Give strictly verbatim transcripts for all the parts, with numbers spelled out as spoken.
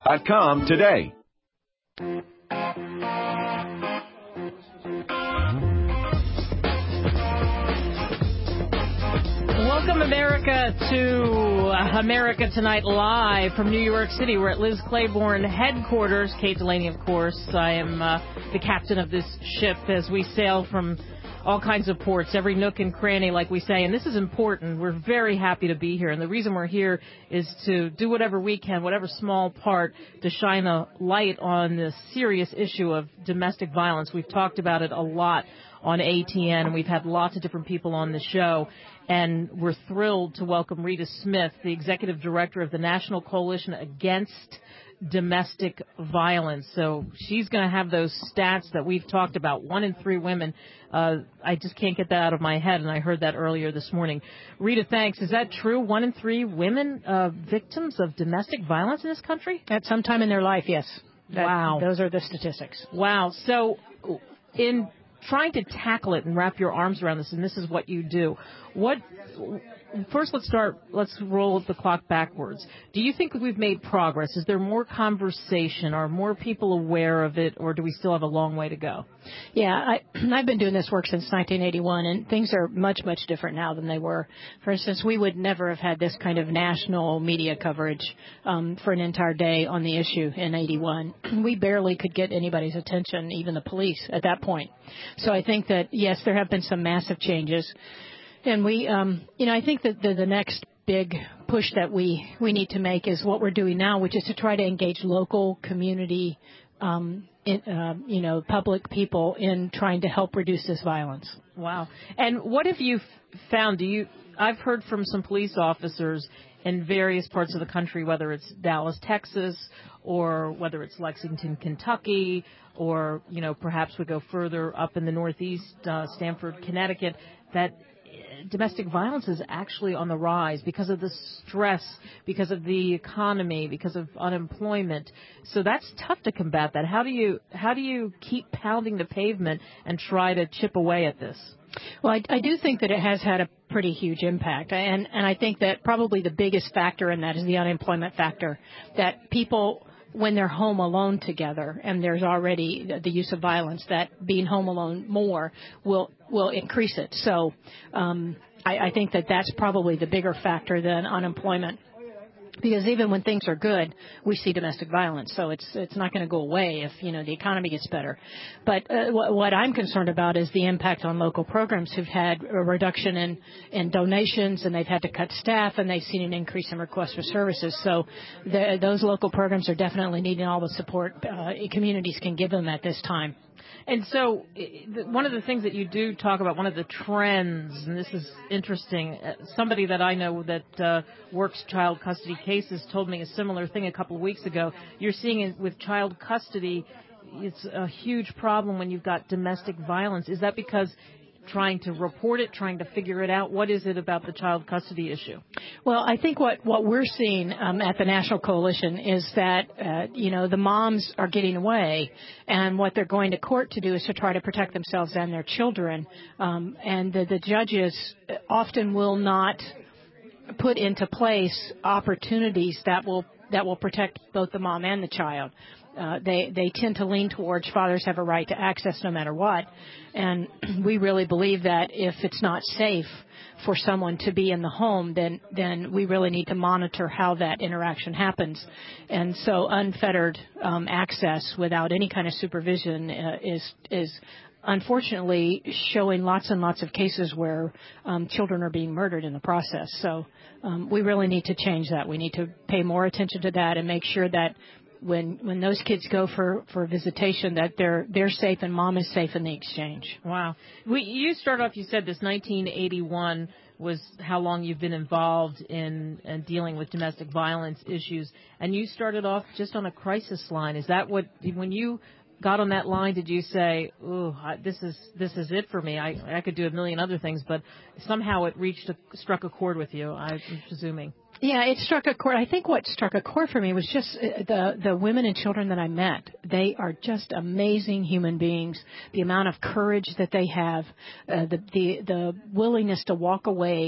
dot com today. Welcome, America, to America Tonight Live from New York City. We're at Liz Claiborne headquarters. Kate Delaney, of course. I am uh, the captain of this ship as we sail from all kinds of ports, every nook and cranny, like we say. And this is important. We're very happy to be here. And the reason we're here is to do whatever we can, whatever small part, to shine a light on the serious issue of domestic violence. We've talked about it a lot on A T N, and we've had lots of different people on the show. And we're thrilled to welcome Rita Smith, the executive director of the National Coalition Against Domestic Violence. So she's going to have those stats that we've talked about. One in three women. Uh, I just can't get that out of my head, and I heard that earlier this morning. Rita, thanks. Is that true? One in three women uh, victims of domestic violence in this country? At some time in their life, yes. That, wow. Those are the statistics. Wow. So in trying to tackle it and wrap your arms around this, and this is what you do, what... First, let's start, let's roll the clock backwards. Do you think we've made progress? Is there more conversation? Are more people aware of it, or do we still have a long way to go? Yeah, I, I've been doing this work since nineteen eighty-one, and things are much, much different now than they were. For instance, we would never have had this kind of national media coverage um, for an entire day on the issue in eighty-one. We barely could get anybody's attention, even the police, at that point. So I think that, yes, there have been some massive changes. And we, um, you know, I think that the, the next big push that we, we need to make is what we're doing now, which is to try to engage local community, um, in, uh, you know, public people in trying to help reduce this violence. Wow. And what have you found? Do you? I've heard from some police officers in various parts of the country, whether it's Dallas, Texas, or whether it's Lexington, Kentucky, or, you know, perhaps we go further up in the Northeast, uh, Stamford, Connecticut, that domestic violence is actually on the rise because of the stress, because of the economy, because of unemployment. So that's tough to combat that. How do you how do you keep pounding the pavement and try to chip away at this? Well, I, I do think that it has had a pretty huge impact, and and I think that probably the biggest factor in that is the unemployment factor, that people, when they're home alone together and there's already the use of violence, that being home alone more will will increase it. So um, I, I think that that's probably the bigger factor than unemployment. Because even when things are good, we see domestic violence. So it's it's not going to go away if, you know, the economy gets better. But uh, w- what I'm concerned about is the impact on local programs who've had a reduction in, in donations, and they've had to cut staff, and they've seen an increase in requests for services. So the, those local programs are definitely needing all the support uh, communities can give them at this time. And so one of the things that you do talk about, one of the trends, and this is interesting, somebody that I know that uh, works child custody cases told me a similar thing a couple of weeks ago. You're seeing it with child custody, it's a huge problem when you've got domestic violence. Is that because trying to report it, trying to figure it out? What is it about the child custody issue? Well, I think what, what we're seeing um, at the National Coalition is that, uh, you know, the moms are getting away, and what they're going to court to do is to try to protect themselves and their children. Um, and the, the judges often will not put into place opportunities that will that will protect both the mom and the child. Uh, they, they tend to lean towards fathers have a right to access no matter what. And we really believe that if it's not safe for someone to be in the home, then, then we really need to monitor how that interaction happens. And so unfettered um, access without any kind of supervision uh, is, is unfortunately showing lots and lots of cases where um, children are being murdered in the process. So um, we really need to change that. We need to pay more attention to that and make sure that when when those kids go for, for visitation, that they're they're safe and mom is safe in the exchange. Wow. We, you started off, you said this nineteen eighty-one was how long you've been involved in, in dealing with domestic violence issues, and you started off just on a crisis line. Is that what, when you got on that line, did you say, ooh, I, this is this is it for me? I, I could do a million other things, but somehow it reached a, struck a chord with you, I'm presuming. Yeah, it struck a chord. I think what struck a chord for me was just the the women and children that I met. They are just amazing human beings. The amount of courage that they have, uh, the the the willingness to walk away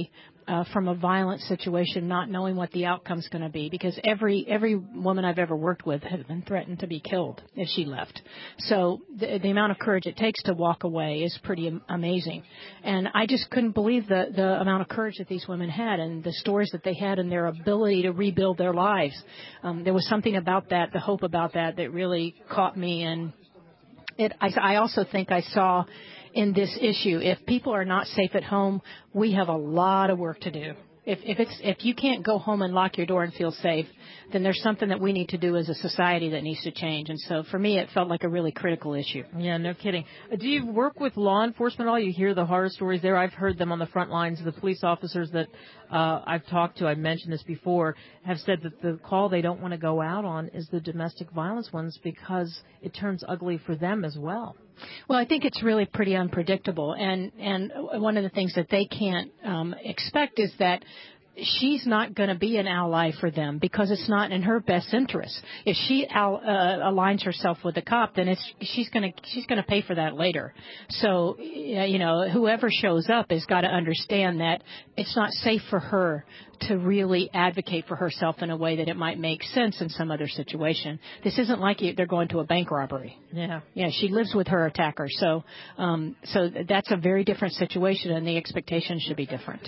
uh, from a violent situation, not knowing what the outcome's going to be, because every every woman I've ever worked with has been threatened to be killed if she left. So the, the amount of courage it takes to walk away is pretty am- amazing. And I just couldn't believe the, the amount of courage that these women had and the stories that they had and their ability to rebuild their lives. Um, there was something about that, the hope about that, that really caught me. And it, I, I also think I saw in this issue, if people are not safe at home, we have a lot of work to do. If, if it's if you can't go home and lock your door and feel safe, then there's something that we need to do as a society that needs to change. And so for me, it felt like a really critical issue. Yeah, no kidding. Do you work with law enforcement at all? You hear the horror stories there. I've heard them on the front lines. The police officers that uh, I've talked to, I've mentioned this before, have said that the call they don't want to go out on is the domestic violence ones because it turns ugly for them as well. Well, I think it's really pretty unpredictable. And, and one of the things that they can't um, expect is that she's not going to be an ally for them because it's not in her best interest. If she al- uh, aligns herself with the cop, then it's she's going to she's going to pay for that later. So, you know, whoever shows up has got to understand that it's not safe for her to really advocate for herself in a way that it might make sense in some other situation. This isn't like they're going to a bank robbery. Yeah. Yeah, she lives with her attacker. So, um, so that's a very different situation, and the expectations should be different.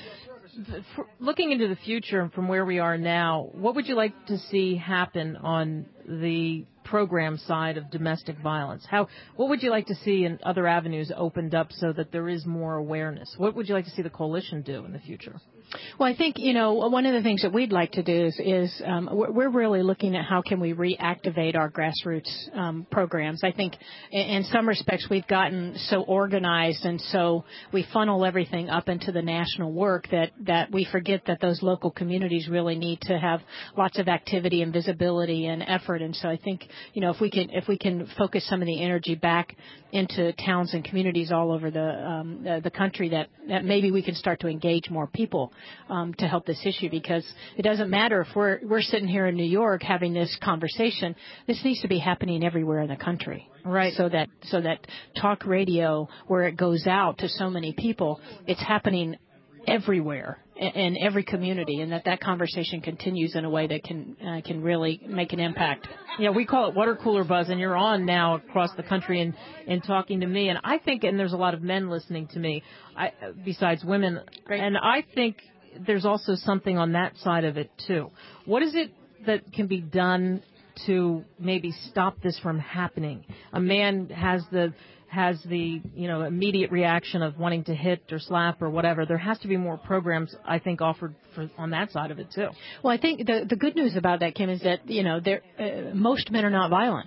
For looking into the future and from where we are now, what would you like to see happen on the program side of domestic violence? How, what would you like to see in other avenues opened up so that there is more awareness? What would you like to see the coalition do in the future? Well, I think, you know, one of the things that we'd like to do is, is um, we're really looking at how can we reactivate our grassroots um, programs. I think in, in some respects we've gotten so organized and so we funnel everything up into the national work that, that we forget that those local communities really need to have lots of activity and visibility and effort. And so I think, you know, if we can if we can focus some of the energy back into towns and communities all over the um, the, the country, that, that maybe we can start to engage more people Um, to help this issue, because it doesn't matter if we're we're sitting here in New York having this conversation. This needs to be happening everywhere in the country, right? So that so that talk radio, where it goes out to so many people, it's happening everywhere in every community, and that that conversation continues in a way that can uh, can really make an impact. Yeah, we call it water cooler buzz, and you're on now across the country and, and talking to me. And I think, and there's a lot of men listening to me, I, besides women, Great. And I think there's also something on that side of it, too. What is it that can be done to maybe stop this from happening? A man has the has the, you know, immediate reaction of wanting to hit or slap or whatever. There has to be more programs, I think, offered for, on that side of it, too. Well, I think the, the good news about that, Kim, is that, you know, there, uh, most men are not violent,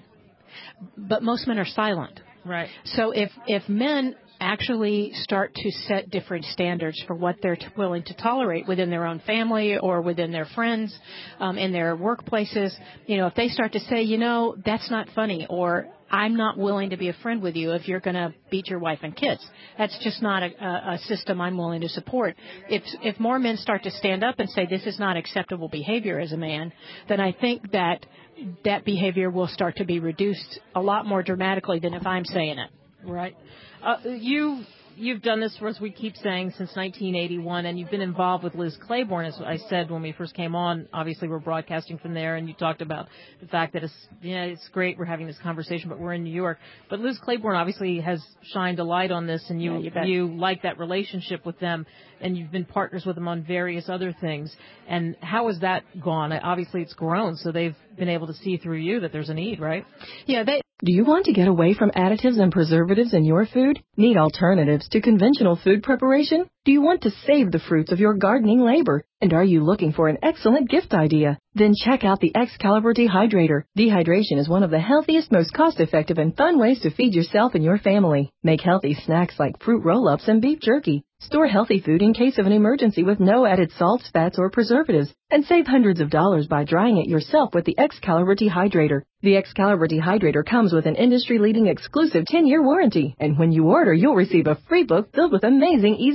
but most men are silent. Right. So if, if men actually start to set different standards for what they're t- willing to tolerate within their own family or within their friends, um, in their workplaces, you know, if they start to say, you know, that's not funny, or I'm not willing to be a friend with you if you're going to beat your wife and kids. That's just not a, a, a system I'm willing to support. If if more men start to stand up and say this is not acceptable behavior as a man, then I think that that behavior will start to be reduced a lot more dramatically than if I'm saying it. Right. Uh, you, you've done this for us, we keep saying, since nineteen eighty-one, and you've been involved with Liz Claiborne, as I said when we first came on. Obviously, we're broadcasting from there, and you talked about the fact that it's, yeah, it's great we're having this conversation, but we're in New York. But Liz Claiborne obviously has shined a light on this, and you, yeah, you, you like that relationship with them, and you've been partners with them on various other things. And how has that gone? Obviously, it's grown, so they've been able to see through you that there's a need, right? Yeah, they... Do you want to get away from additives and preservatives in your food? Need alternatives to conventional food preparation? Do you want to save the fruits of your gardening labor? And are you looking for an excellent gift idea? Then check out the Excalibur Dehydrator. Dehydration is one of the healthiest, most cost-effective, and fun ways to feed yourself and your family. Make healthy snacks like fruit roll-ups and beef jerky. Store healthy food in case of an emergency with no added salts, fats, or preservatives. And save hundreds of dollars by drying it yourself with the Excalibur Dehydrator. The Excalibur Dehydrator comes with an industry-leading exclusive ten-year warranty. And when you order, you'll receive a free book filled with amazing, easy recipes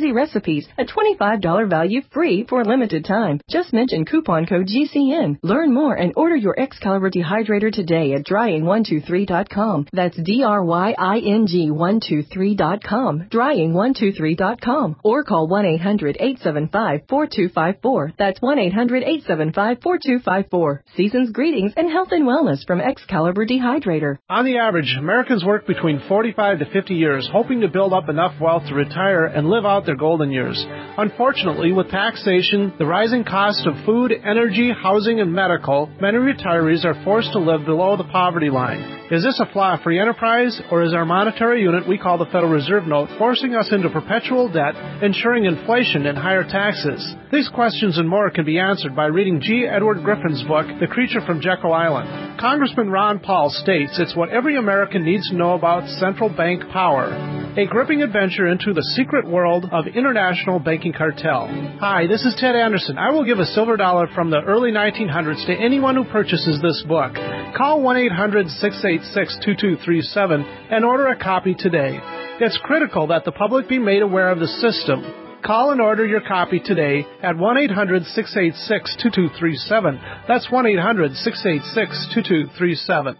piece, a twenty-five dollars value free for a limited time. Just mention coupon code G C N. Learn more and order your Excalibur dehydrator today at drying one two three dot com. That's D R Y I N G one two three dot com. drying one two three dot com. Or call one eight hundred eight seven five four two five four. That's one eight hundred eight seven five four two five four. Season's greetings and health and wellness from Excalibur Dehydrator. On the average, Americans work between forty-five to fifty years, hoping to build up enough wealth to retire and live out their golden years. Unfortunately, with taxation, the rising cost of food, energy, housing, and medical, many retirees are forced to live below the poverty line. Is this a flaw free enterprise, or is our monetary unit we call the Federal Reserve Note forcing us into perpetual debt, ensuring inflation and higher taxes? These questions and more can be answered by reading G. Edward Griffin's book, The Creature from Jekyll Island. Congressman Ron Paul states it's what every American needs to know about central bank power. A gripping adventure into the secret world of international banking cartel. Hi, this is Ted Anderson. I will give a silver dollar from the early nineteen hundreds to anyone who purchases this book. Call one eight hundred six eight six two two three seven and order a copy today. It's critical that the public be made aware of the system. Call and order your copy today at one eight hundred six eight six two two three seven. That's one eight hundred six eight six two two three seven.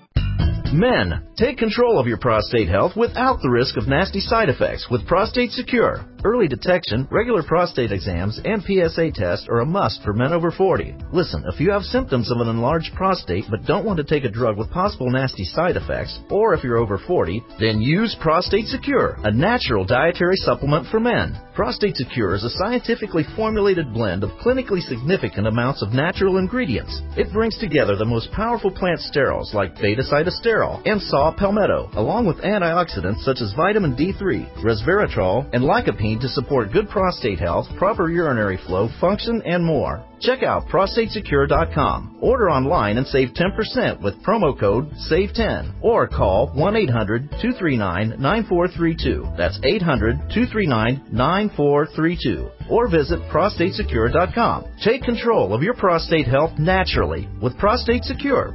Men, take control of your prostate health without the risk of nasty side effects with Prostate Secure. Early detection, regular prostate exams, and P S A tests are a must for men over forty. Listen, if you have symptoms of an enlarged prostate but don't want to take a drug with possible nasty side effects, or if you're over forty, then use Prostate Secure, a natural dietary supplement for men. Prostate Secure is a scientifically formulated blend of clinically significant amounts of natural ingredients. It brings together the most powerful plant sterols like beta-cytosterol and saw palmetto, along with antioxidants such as vitamin D three, resveratrol, and lycopene to support good prostate health, proper urinary flow, function, and more. Check out prostate secure dot com. Order online and save ten percent with promo code save ten or call one eight hundred two three nine nine four three two. That's eight hundred two three nine nine four three two. Or visit prostate secure dot com. Take control of your prostate health naturally with Prostate Secure.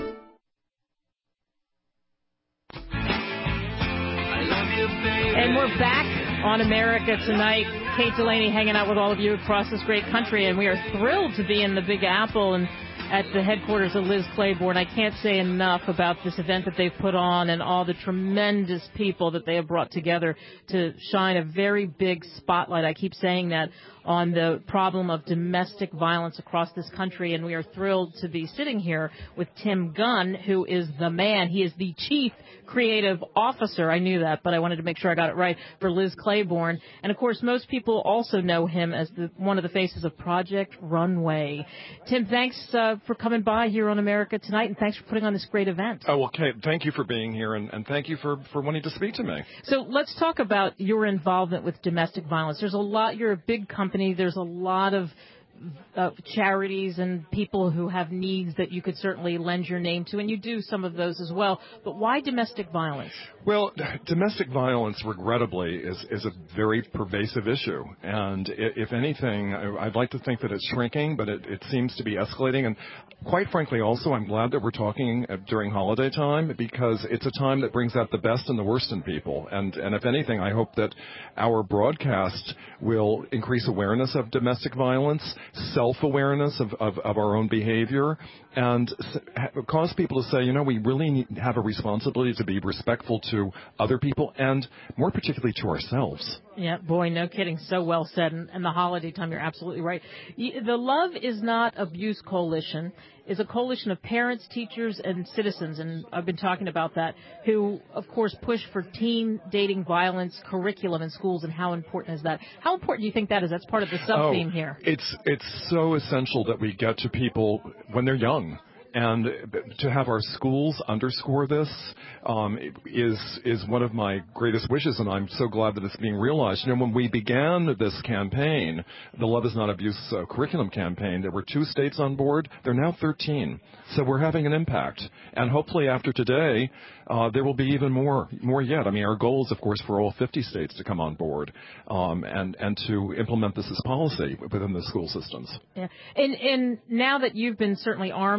And we're back on America Tonight. Kate Delaney hanging out with all of you across this great country, and we are thrilled to be in the Big Apple and at the headquarters of Liz Claiborne. I can't say enough about this event that they've put on and all the tremendous people that they have brought together to shine a very big spotlight. I keep saying that on the problem of domestic violence across this country, and we are thrilled to be sitting here with Tim Gunn, who is the man. He is the chief creative officer. I knew that, but I wanted to make sure I got it right, for Liz Claiborne. And, of course, most people also know him as the, one of the faces of Project Runway. Tim, thanks uh, for coming by here on America Tonight, and thanks for putting on this great event. Oh, well, Kate, thank you for being here, and, and thank you for, for wanting to speak to me. So let's talk about your involvement with domestic violence. There's a lot. You're a big company. There's a lot of uh, charities and people who have needs that you could certainly lend your name to, and you do some of those as well. But why domestic violence? Well, domestic violence, regrettably, is, is a very pervasive issue. And if anything, I'd like to think that it's shrinking, but it, it seems to be escalating. And quite frankly, also, I'm glad that we're talking during holiday time, because it's a time that brings out the best and the worst in people. And, and if anything, I hope that our broadcast will increase awareness of domestic violence, self-awareness of, of, of our own behavior, and cause people to say, you know, we really need, have a responsibility to be respectful to other people and more particularly to ourselves. Yeah, boy, no kidding. So well said. And, and the holiday time, you're absolutely right. The Love Is Not Abuse Coalition is a coalition of parents, teachers, and citizens, and I've been talking about that, who, of course, push for teen dating violence curriculum in schools, and how important is that? How important do you think that is? That's part of the sub-theme oh, here. It's, it's so essential that we get to people when they're young. And to have our schools underscore this um, is is one of my greatest wishes, and I'm so glad that it's being realized. You know, when we began this campaign, the Love Is Not Abuse uh, curriculum campaign, there were two states on board. There are now thirteen. So we're having an impact. And hopefully after today, uh, there will be even more more yet. I mean, our goal is, of course, for all fifty states to come on board um, and, and to implement this as policy within the school systems. Yeah. And, and now that you've been certainly armed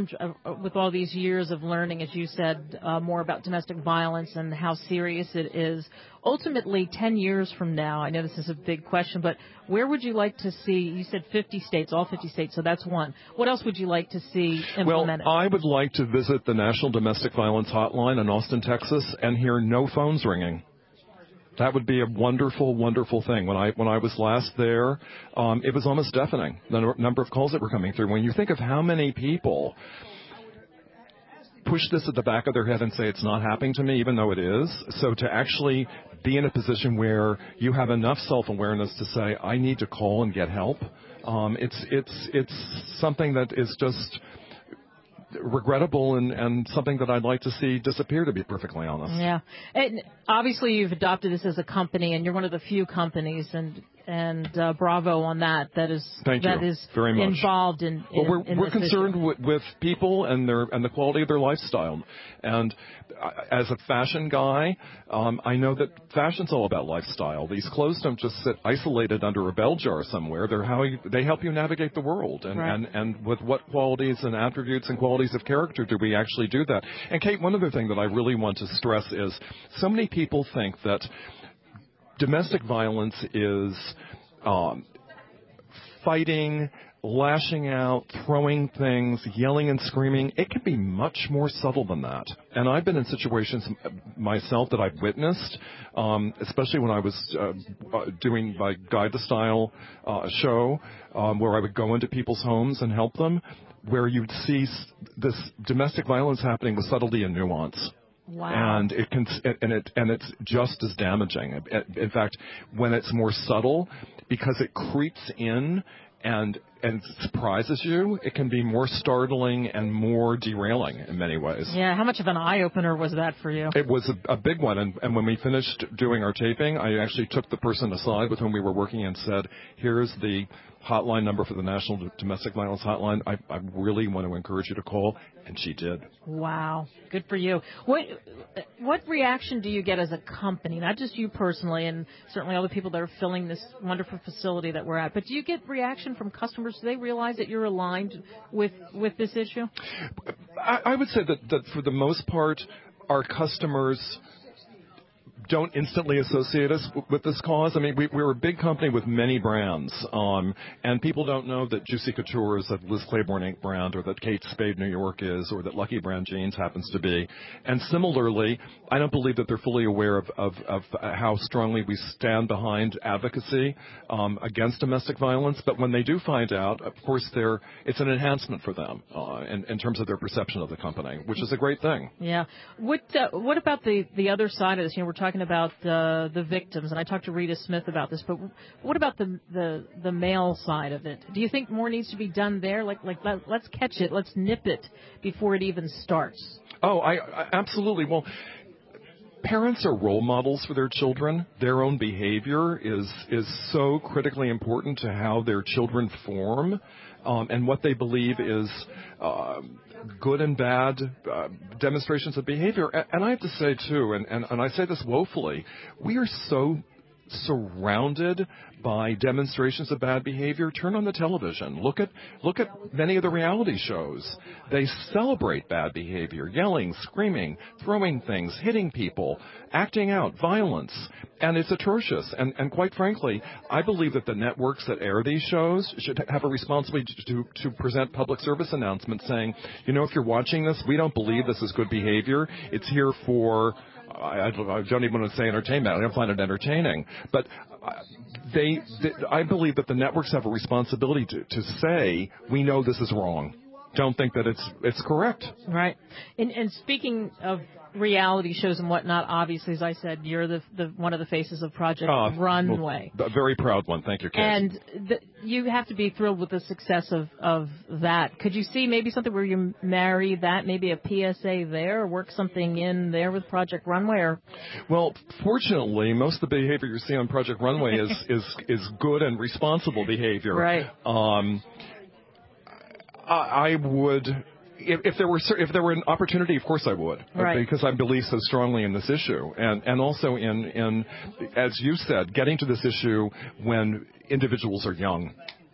with all these years of learning, as you said, uh, more about domestic violence and how serious it is, ultimately ten years from now, I know this is a big question, but where would you like to see, you said fifty states, all fifty states, so that's one. What else would you like to see implemented? Well, I would like to visit the National Domestic Violence Hotline in Austin, Texas, and hear no phones ringing. That would be a wonderful, wonderful thing. When I when I was last there, um, it was almost deafening, the n- number of calls that were coming through. When you think of how many people push this at the back of their head and say it's not happening to me, even though it is. So to actually be in a position where you have enough self-awareness to say, I need to call and get help, um, it's it's it's something that is just regrettable and, and something that I'd like to see disappear, to be perfectly honest. Yeah. And obviously, you've adopted this as a company, and you're one of the few companies, and and uh, bravo on that. That is Thank that you is very much. involved in. in well, we're in we're this concerned issue. with, with people and their and the quality of their lifestyle. And uh, as a fashion guy, um, I know that fashion's all about lifestyle. These clothes don't just sit isolated under a bell jar somewhere. They're how you, they help you navigate the world. And, Right. and and with what qualities and attributes and qualities of character do we actually do that? And Kate, one other thing that I really want to stress is so many people think that domestic violence is Um, fighting, lashing out, throwing things, yelling and screaming. It can be much more subtle than that. And I've been in situations myself that I've witnessed, um, especially when I was uh, doing my Guide the Style uh, show, um, where I would go into people's homes and help them, where you'd see this domestic violence happening with subtlety and nuance. Wow. And it can, and it, and it's just as damaging. In fact, when it's more subtle, because it creeps in and and surprises you, it can be more startling and more derailing in many ways. Yeah. How much of an eye opener was that for you? It was a, a big one, and, and when we finished doing our taping, I actually took the person aside with whom we were working and said, "Here's the hotline number for the National Domestic Violence Hotline. I, I really want to encourage you to call," and she did. Wow, good for you. What what reaction do you get as a company, not just you personally, and certainly all the people that are filling this wonderful facility that we're at, but do you get reaction from customers? Do they realize that you're aligned with with this issue? I, I would say that, that for the most part, our customers don't instantly associate us w- with this cause. I mean, we, we're a big company with many brands, um, and people don't know that Juicy Couture is a Liz Claiborne Incorporated brand, or that Kate Spade New York is, or that Lucky Brand Jeans happens to be. And similarly, I don't believe that they're fully aware of, of, of how strongly we stand behind advocacy um, against domestic violence. But when they do find out, of course, they're, it's an enhancement for them uh, in, in terms of their perception of the company, which is a great thing. Yeah. What uh, what about the, the other side of this? You know, we're talking about uh, the victims, and I talked to Rita Smith about this, but what about the, the the male side of it? Do you think more needs to be done there? Like, like let, let's catch it, let's nip it before it even starts. Oh, I, I absolutely. Well, parents are role models for their children. Their own behavior is is so critically important to how their children form um, and what they believe is uh, good and bad uh, demonstrations of behavior. And, and I have to say, too, and, and, and I say this woefully, we are so surrounded by demonstrations of bad behavior. Turn on the television. Look at look at many of the reality shows. They celebrate bad behavior, yelling, screaming, throwing things, hitting people, acting out, violence, and it's atrocious. And, and quite frankly, I believe that the networks that air these shows should have a responsibility to, to present public service announcements saying, you know, if you're watching this, we don't believe this is good behavior. It's here for I, I don't even want to say entertainment. I don't find it entertaining. But they, they, I believe that the networks have a responsibility to, to say, we know this is wrong. Don't think that it's it's correct. Right. And, and speaking of reality shows and whatnot, obviously, as I said, you're the, the one of the faces of Project uh, Runway. Well, a very proud one. Thank you, Kate. And the, you have to be thrilled with the success of, of that. Could you see maybe something where you marry that, maybe a P S A there, or work something in there with Project Runway? Or? Well, fortunately, most of the behavior you see on Project Runway is, is, is good and responsible behavior. Right. Um, I, I would... If, if there were if there were an opportunity, of course I would, right. because I believe so strongly in this issue, and and also in in as you said, getting to this issue when individuals are young,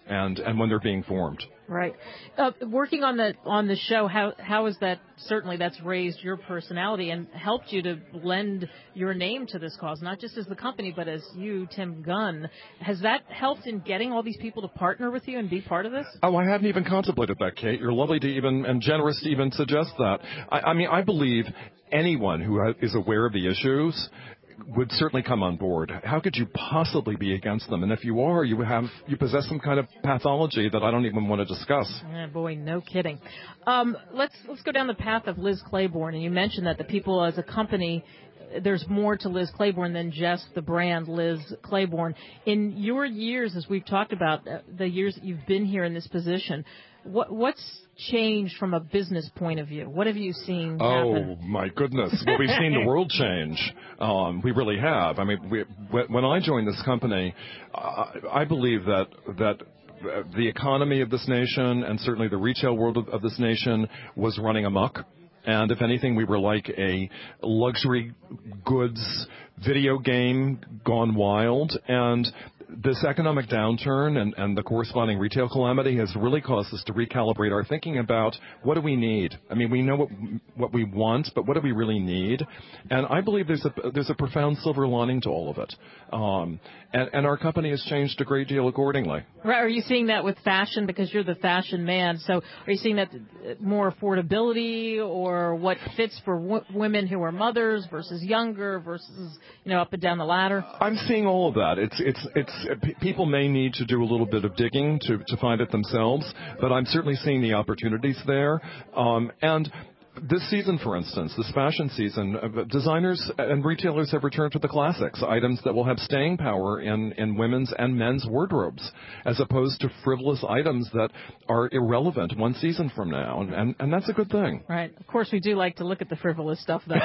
and, and when they're being formed. Right. Uh, working on the on the show, how how is that? Certainly, that's raised your personality and helped you to lend your name to this cause, not just as the company, but as you, Tim Gunn. Has that helped in getting all these people to partner with you and be part of this? Oh, I hadn't even contemplated that, Kate. You're lovely to even and generous to even suggest that. I, I mean, I believe anyone who is aware of the issues would certainly come on board. How could you possibly be against them? And if you are, you have you possess some kind of pathology that I don't even want to discuss. Oh, boy, no kidding. Um, let's let's go down the path of Liz Claiborne. And you mentioned that the people as a company, there's more to Liz Claiborne than just the brand Liz Claiborne. In your years, as we've talked about, uh, the years that you've been here in this position, what what's changed from a business point of view? What have you seen happen? Oh, my goodness. Well, we've seen the world change. Um, we really have. I mean, we, when I joined this company, uh, I believe that that the economy of this nation and certainly the retail world of, of this nation was running amok. And if anything, we were like a luxury goods video game gone wild. And this economic downturn and, and the corresponding retail calamity has really caused us to recalibrate our thinking about what do we need. I mean, we know what what we want, but what do we really need? And I believe there's a there's a profound silver lining to all of it. Um, and, and our company has changed a great deal accordingly. Right. Are you seeing that with fashion because you're the fashion man? So are you seeing that more affordability or what fits for w- women who are mothers versus younger versus, you know, up and down the ladder? I'm seeing all of that. It's it's it's people may need to do a little bit of digging to to find it themselves, but I'm certainly seeing the opportunities there. Um, and this season, for instance, this fashion season, uh, designers and retailers have returned to the classics, items that will have staying power in, in women's and men's wardrobes, as opposed to frivolous items that are irrelevant one season from now, and, and, and that's a good thing. Right. Of course, we do like to look at the frivolous stuff, though.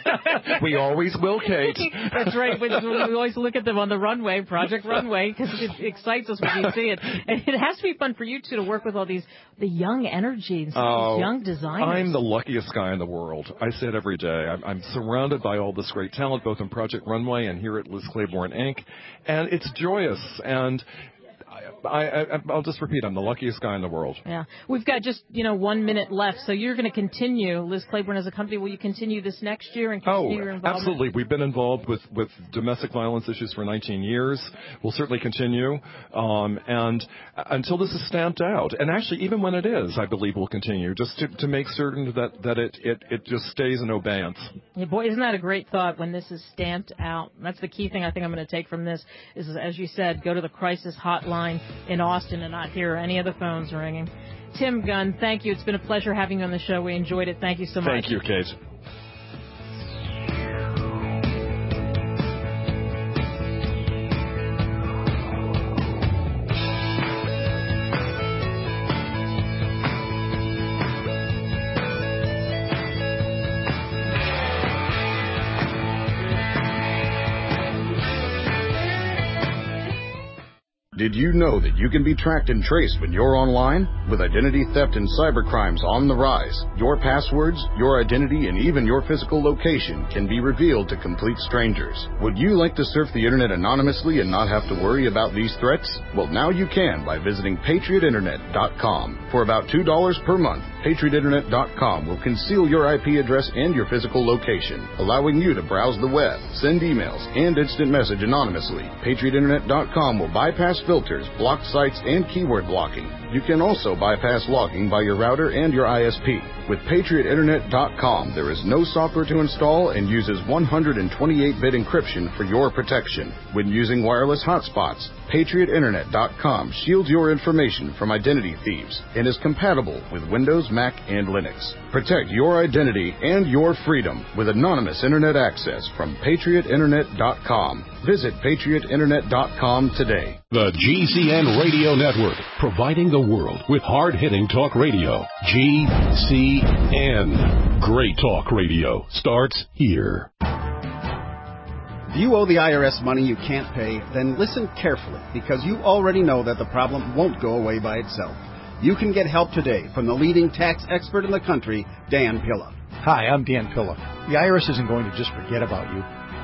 We always will, Kate. That's right. We, we always look at them on the runway, Project Runway, because it excites us when you see it. And it has to be fun for you, too, to work with all these the young energy and oh, these young designers. I'm the luckiest guy in the world. I say it every day. I'm, I'm surrounded by all this great talent, both in Project Runway and here at Liz Claiborne Incorporated. And it's joyous. And I, I, I'll just repeat, I'm the luckiest guy in the world. Yeah. We've got just, you know, one minute left. So you're going to continue, Liz Claiborne as a company. Will you continue this next year and continue oh, your involvement? Absolutely. We've been involved with, with domestic violence issues for nineteen years. We'll certainly continue. Um, and until this is stamped out. And actually, even when it is, I believe we'll continue, just to, to make certain that, that it, it, it just stays in abeyance. Yeah, boy, isn't that a great thought when this is stamped out? That's the key thing I think I'm going to take from this is, as you said, go to the crisis hotline in Austin and not hear any of the phones ringing. Tim Gunn, thank you. It's been a pleasure having you on the show. We enjoyed it. Thank you so much. Thank you, Kate. Did you know that you can be tracked and traced when you're online? With identity theft and cybercrimes on the rise, your passwords, your identity, and even your physical location can be revealed to complete strangers. Would you like to surf the internet anonymously and not have to worry about these threats? Well, now you can by visiting patriot internet dot com. For about two dollars per month, patriot internet dot com will conceal your I P address and your physical location, allowing you to browse the web, send emails, and instant message anonymously. patriot internet dot com will bypass filters, blocked sites, and keyword blocking. You can also bypass logging by your router and your I S P. With patriot internet dot com, there is no software to install and uses one hundred twenty-eight bit encryption for your protection. When using wireless hotspots, patriot internet dot com shields your information from identity thieves and is compatible with Windows, Mac, and Linux. Protect your identity and your freedom with anonymous internet access from patriot internet dot com. Visit patriot internet dot com today. The G C N Radio Network, providing the world with hard-hitting talk radio. G C N. Great talk radio starts here. If you owe the I R S money you can't pay, then listen carefully, because you already know that the problem won't go away by itself. You can get help today from the leading tax expert in the country, Dan Pilla. Hi, I'm Dan Pilla. The I R S isn't going to just forget about you.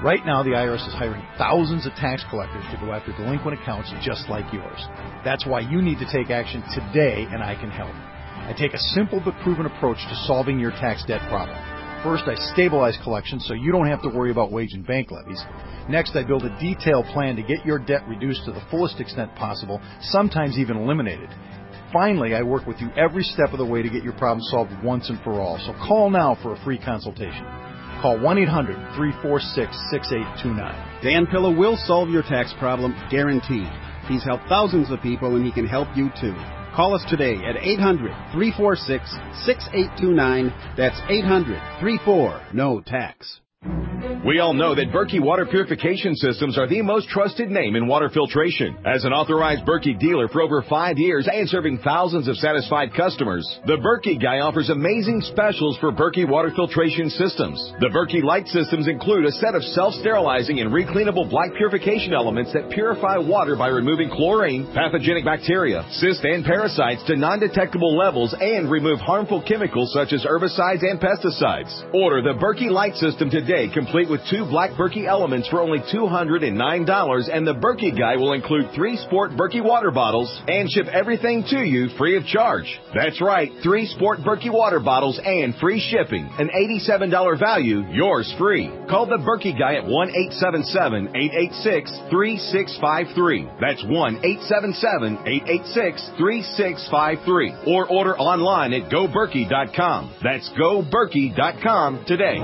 Right now, the I R S is hiring thousands of tax collectors to go after delinquent accounts just like yours. That's why you need to take action today, and I can help. I take a simple but proven approach to solving your tax debt problem. First, I stabilize collections so you don't have to worry about wage and bank levies. Next, I build a detailed plan to get your debt reduced to the fullest extent possible, sometimes even eliminated. Finally, I work with you every step of the way to get your problem solved once and for all. So call now for a free consultation. Call one eight hundred, three four six, six eight two nine. Dan Pilla will solve your tax problem, guaranteed. He's helped thousands of people, and he can help you too. Call us today at eight hundred, three four six, six eight two nine. That's eight hundred, three four, N O tax. We all know that Berkey Water Purification Systems are the most trusted name in water filtration. As an authorized Berkey dealer for over five years and serving thousands of satisfied customers, the Berkey Guy offers amazing specials for Berkey Water Filtration Systems. The Berkey Light Systems include a set of self-sterilizing and recleanable black purification elements that purify water by removing chlorine, pathogenic bacteria, cysts, and parasites to non-detectable levels and remove harmful chemicals such as herbicides and pesticides. Order the Berkey Light System today, complete with two black Berkey elements for only two hundred nine dollars, and the Berkey Guy will include three Sport Berkey water bottles and ship everything to you free of charge. That's right, three Sport Berkey water bottles and free shipping. An eighty-seven dollars value, yours free. Call the Berkey Guy at one eight seven seven, eight eight six, three six five three. That's one eight seven seven, eight eight six, three six five three. Or order online at go berkey dot com. That's go berkey dot com today.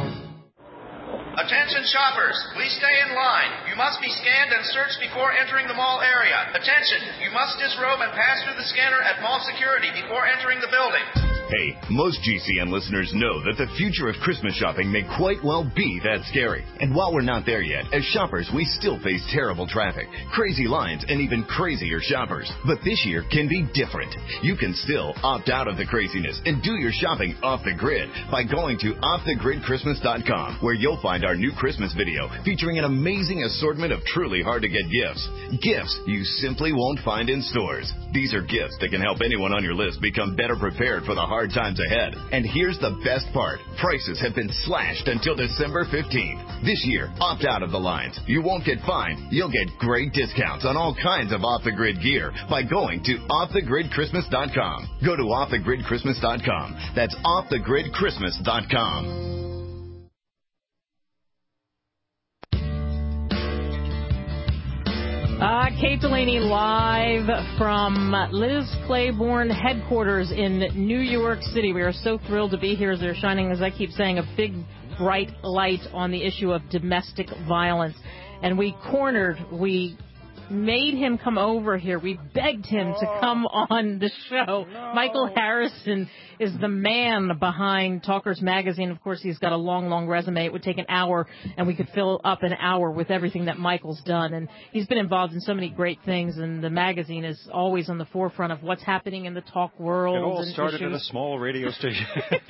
Attention shoppers, please stay in line. You must be scanned and searched before entering the mall area. Attention, you must disrobe and pass through the scanner at mall security before entering the building. Hey, most G C N listeners know that the future of Christmas shopping may quite well be that scary. And while we're not there yet, as shoppers, we still face terrible traffic, crazy lines, and even crazier shoppers. But this year can be different. You can still opt out of the craziness and do your shopping off the grid by going to off the grid christmas dot com, where you'll find our new Christmas video featuring an amazing assortment of truly hard-to-get gifts. Gifts you simply won't find in stores. These are gifts that can help anyone on your list become better prepared for the hard times ahead. And here's the best part. Prices have been slashed until December fifteenth. This year, opt out of the lines. You won't get fined. You'll get great discounts on all kinds of off-the-grid gear by going to off the grid christmas dot com. Go to off the grid christmas dot com. That's off the grid christmas dot com. Uh, Kate Delaney live from Liz Claiborne headquarters in New York City. We are so thrilled to be here as they're shining, as I keep saying, a big, bright light on the issue of domestic violence. And we cornered, we made him come over here. We begged him to come on the show. No. Michael Harrison is the man behind Talkers Magazine. Of course, he's got a long, long resume. It would take an hour, and we could fill up an hour with everything that Michael's done. And he's been involved in so many great things, and the magazine is always on the forefront of what's happening in the talk world. It all and started issues. at a small radio station.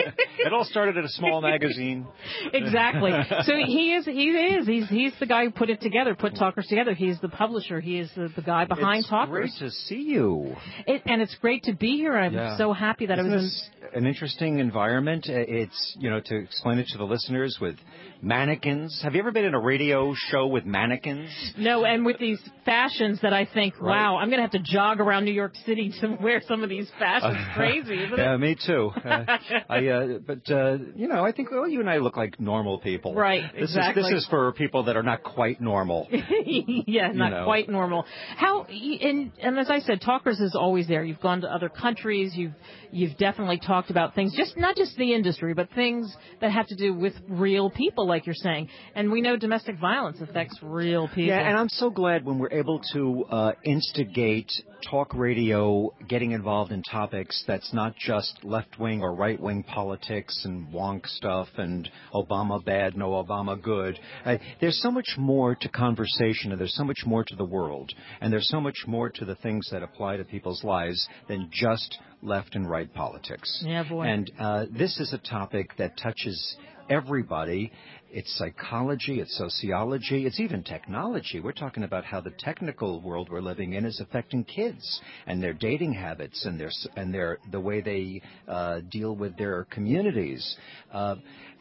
It all started at a small magazine. Exactly. So he is, he is, he's, he's the guy who put it together, put Talkers together. He's the publisher. He is the, the guy behind it's Talkers. It's great to see you. It, and it's great to be here. I'm yeah. so happy that Isn't I was this an interesting environment. It's, you know, to explain it to the listeners, with mannequins. Have you ever been in a radio show with mannequins? No, and with these fashions that I think, right. wow, I'm going to have to jog around New York City to wear some of these fashions. Uh, Crazy, isn't it? Yeah, me too. Uh, I, uh, but, uh, you know, I think, well, you and I look like normal people. Right, this exactly. Is, this is for people that are not quite normal. Yeah, not you know. quite normal. How, and, and as I said, Talkers is always there. You've gone to other countries. You've, you've definitely talked about things, just not just the industry, but things that have to do with real people, like you're saying. And we know domestic violence affects real people. Yeah, and I'm so glad when we're able to uh, instigate talk radio getting involved in topics that's not just left-wing or right-wing politics and wonk stuff and Obama bad, no Obama good. Uh, there's so much more to conversation, and there's so much more to the world, and there's so much more to the things that apply to people's lives than just left and right politics. Yeah, boy. And uh, this is a topic that touches everybody. It's psychology, it's sociology, it's even technology. We're talking about how the technical world we're living in is affecting kids and their dating habits and their and their the way they uh, deal with their communities. Uh,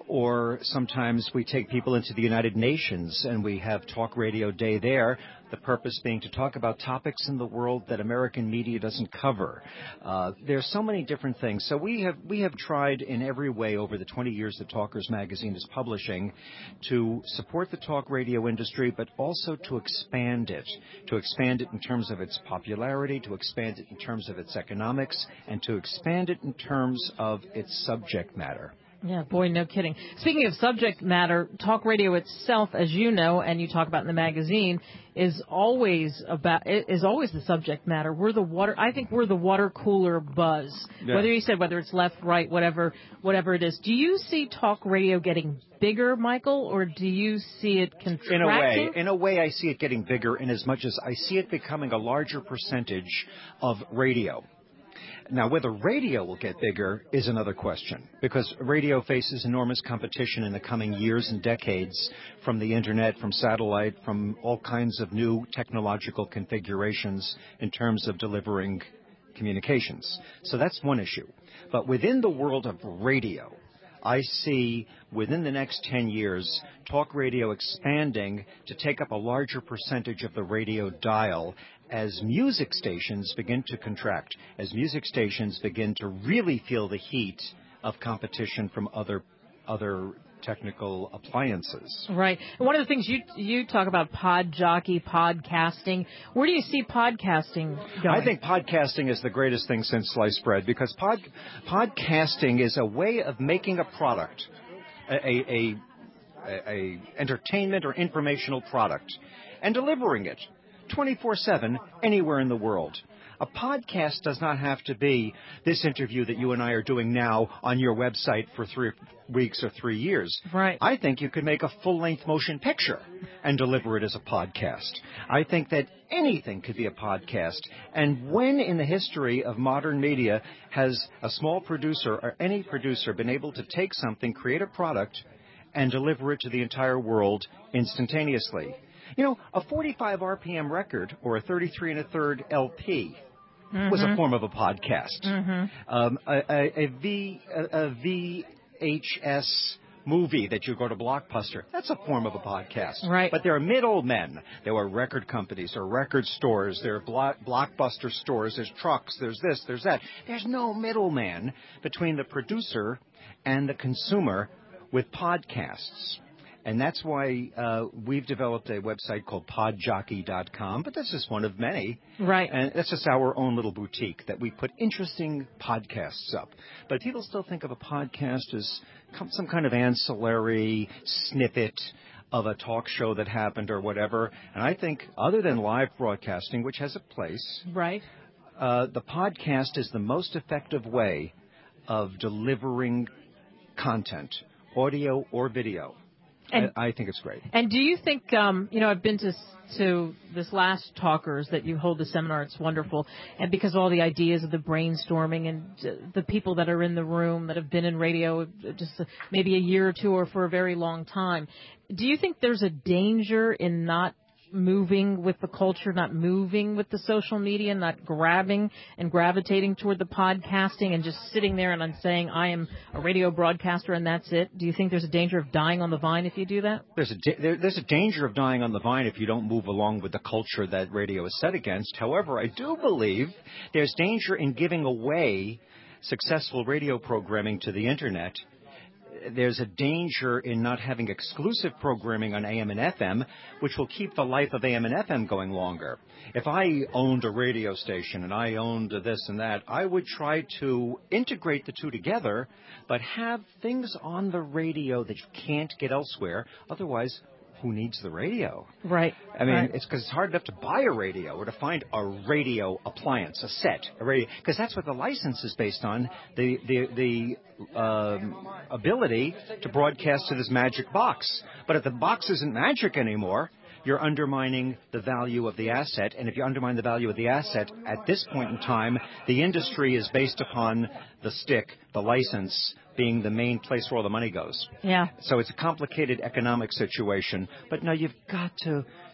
Or sometimes we take people into the United Nations and we have Talk Radio Day there, the purpose being to talk about topics in the world that American media doesn't cover. Uh, there's so many different things. So we have we have tried in every way over the twenty years that Talkers Magazine is publishing to support the talk radio industry, but also to expand it, to expand it in terms of its popularity, to expand it in terms of its economics, and to expand it in terms of its subject matter. Yeah, boy, no kidding. Speaking of subject matter, talk radio itself, as you know, and you talk about in the magazine, is always about is always the subject matter. We're the water. I think we're the water cooler buzz. Yeah. Whether you said whether it's left, right, whatever, whatever it is. Do you see talk radio getting bigger, Michael, or do you see it contracting? In a way, in a way, I see it getting bigger, in as much as I see it becoming a larger percentage of radio. Now, whether radio will get bigger is another question, because radio faces enormous competition in the coming years and decades from the Internet, from satellite, from all kinds of new technological configurations in terms of delivering communications. So that's one issue. But within the world of radio, I see within the next ten years talk radio expanding to take up a larger percentage of the radio dial as music stations begin to contract, as music stations begin to really feel the heat of competition from other other technical appliances. Right. And one of the things you you talk about, pod jockey, podcasting. Where do you see podcasting going? I think podcasting is the greatest thing since sliced bread, because pod, podcasting is a way of making a product, a, a, a, a entertainment or informational product, and delivering it twenty-four seven anywhere in the world. A podcast does not have to be this interview that you and I are doing now on your website for three weeks or three years. Right. I think you could make a full-length motion picture and deliver it as a podcast. I think that anything could be a podcast. And when in the history of modern media has a small producer or any producer been able to take something, create a product, and deliver it to the entire world instantaneously? You know, a forty-five R P M record or a thirty-three and a third L P mm-hmm. was a form of a podcast. Mm-hmm. Um, a, a, a, v, a, a V H S movie that you go to Blockbuster, that's a form of a podcast. Right. But there are middlemen. There are record companies, there are record stores, there are block, Blockbuster stores, there's trucks, there's this, there's that. There's no middleman between the producer and the consumer with podcasts. And that's why uh, we've developed a website called pod jockey dot com, but that's just one of many. Right. And that's just our own little boutique that we put interesting podcasts up. But people still think of a podcast as some kind of ancillary snippet of a talk show that happened or whatever. And I think other than live broadcasting, which has a place, right, uh, the podcast is the most effective way of delivering content, audio or video. And, I think it's great. And do you think, um, you know, I've been to to this last Talkers that you hold the seminar. It's wonderful. And because all the ideas of the brainstorming and uh, the people that are in the room that have been in radio just uh, maybe a year or two or for a very long time, do you think there's a danger in not moving with the culture, not moving with the social media, not grabbing and gravitating toward the podcasting and just sitting there and saying, I am a radio broadcaster and that's it? Do you think there's a danger of dying on the vine if you do that? There's a, da- there, there's a danger of dying on the vine if you don't move along with the culture that radio is set against. However, I do believe there's danger in giving away successful radio programming to the Internet. There's a danger in not having exclusive programming on A M and F M, which will keep the life of A M and F M going longer. If I owned a radio station and I owned this and that, I would try to integrate the two together, but have things on the radio that you can't get elsewhere. Otherwise, who needs the radio? Right. I mean, right. it's because it's hard enough to buy a radio or to find a radio appliance, a set, a radio, because that's what the license is based on, the the the um, ability to broadcast to this magic box. But if the box isn't magic anymore, you're undermining the value of the asset. And if you undermine the value of the asset, at this point in time, the industry is based upon the stick, the license, being the main place where all the money goes. Yeah. So it's a complicated economic situation. But no, you've got to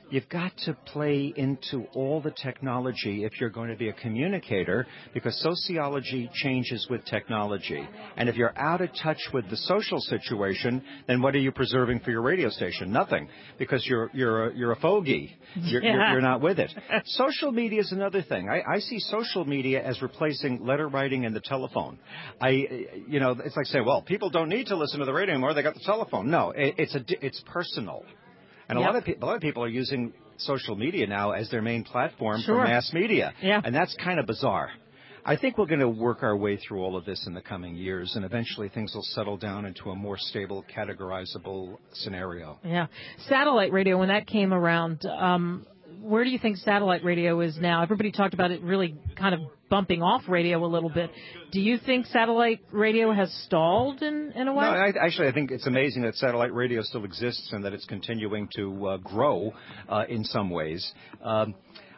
you've got to play into all the technology if you're going to be a communicator, because sociology changes with technology. And if you're out of touch with the social situation, then what are you preserving for your radio station? Nothing, because you're you're a, you're a fogey. You're, Yeah. you're, you're not with it. Social media is another thing. I, I see social media as replacing letter writing and the telephone. I, you know, it's like saying, well, people don't need to listen to the radio anymore. They got the telephone. No, it, it's a it's personal. And a Yep. lot of pe- a lot of people are using social media now as their main platform Sure. for mass media. Yeah. And that's kind of bizarre. I think we're going to work our way through all of this in the coming years, and eventually things will settle down into a more stable, categorizable scenario. Yeah. Satellite radio, when that came around, um, where do you think satellite radio is now? Everybody talked about it really kind of bumping off radio a little bit. Do you think satellite radio has stalled in, in a way? No, I, actually, I think it's amazing that satellite radio still exists and that it's continuing to uh, grow uh, in some ways. Um,